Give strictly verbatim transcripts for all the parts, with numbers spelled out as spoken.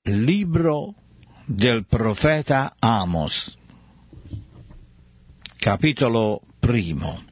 Libro del profeta Amos, capitolo primo.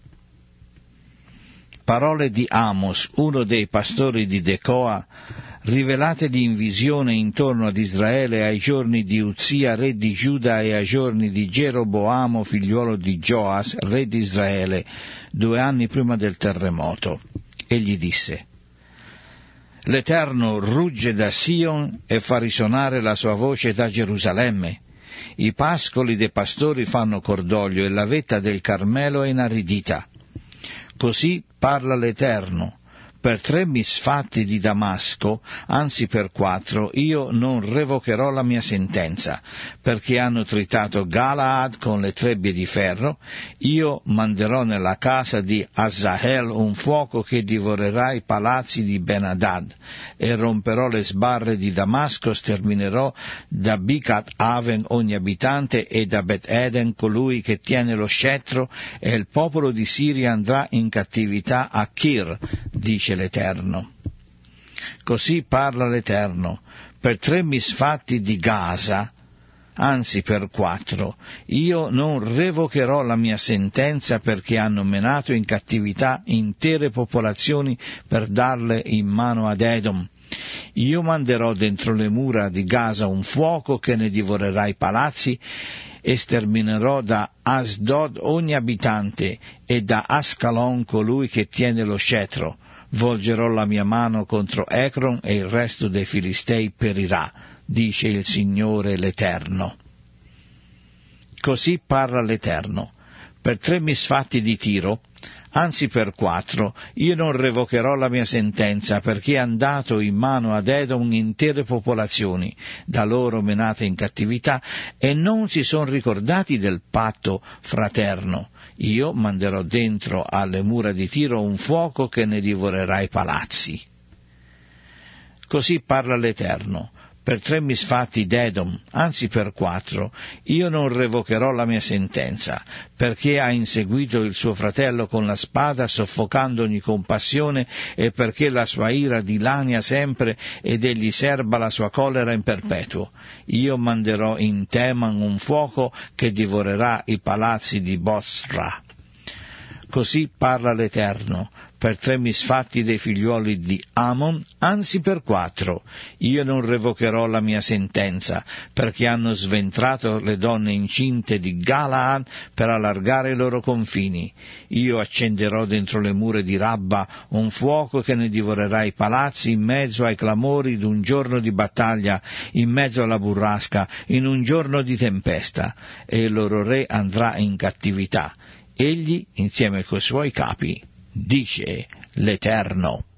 Parole di Amos, uno dei pastori di Tecoa, rivelateli in visione intorno ad Israele ai giorni di Uzia, re di Giuda, e ai giorni di Geroboamo, figliuolo di Gioas, re di Israele, due anni prima del terremoto. Egli disse: L'Eterno rugge da Sion e fa risuonare la sua voce da Gerusalemme. I pascoli dei pastori fanno cordoglio e la vetta del Carmelo è inaridita. Così parla l'Eterno: per tre misfatti di Damasco, anzi per quattro, io non revocherò la mia sentenza, perché hanno tritato Galaad con le trebbie di ferro. Io manderò nella casa di Asahel un fuoco che divorerà i palazzi di Ben-Hadad, e romperò le sbarre di Damasco, sterminerò da Bicat Aven ogni abitante, e da Bet Eden colui che tiene lo scettro, e il popolo di Siria andrà in cattività a Kir, dice l'Eterno. Così parla l'Eterno: per tre misfatti di Gaza, anzi per quattro, io non revocherò la mia sentenza, perché hanno menato in cattività intere popolazioni per darle in mano ad Edom. Io manderò dentro le mura di Gaza un fuoco che ne divorerà i palazzi, e sterminerò da Asdod ogni abitante, e da Ascalon colui che tiene lo scettro. Volgerò la mia mano contro Ecron, e il resto dei Filistei perirà, dice il Signore l'Eterno. Così parla l'Eterno: per tre misfatti di Tiro, anzi per quattro, io non revocherò la mia sentenza, perché è andato in mano ad Edom intere popolazioni, da loro menate in cattività, e non si sono ricordati del patto fraterno. Io manderò dentro alle mura di Tiro un fuoco che ne divorerà i palazzi. Così parla l'Eterno: per tre misfatti d'Edom, anzi per quattro, io non revocherò la mia sentenza, perché ha inseguito il suo fratello con la spada, soffocando ogni compassione, e perché la sua ira dilania sempre, ed egli serba la sua collera in perpetuo. Io manderò in Teman un fuoco che divorerà i palazzi di Bosra. Così parla l'Eterno: per tre misfatti dei figliuoli di Amon, anzi per quattro, io non revocherò la mia sentenza, perché hanno sventrato le donne incinte di Galaad per allargare i loro confini. Io accenderò dentro le mura di Rabba un fuoco che ne divorerà i palazzi, in mezzo ai clamori d'un giorno di battaglia, in mezzo alla burrasca, in un giorno di tempesta, e il loro re andrà in cattività, egli insieme coi suoi capi, dice l'Eterno.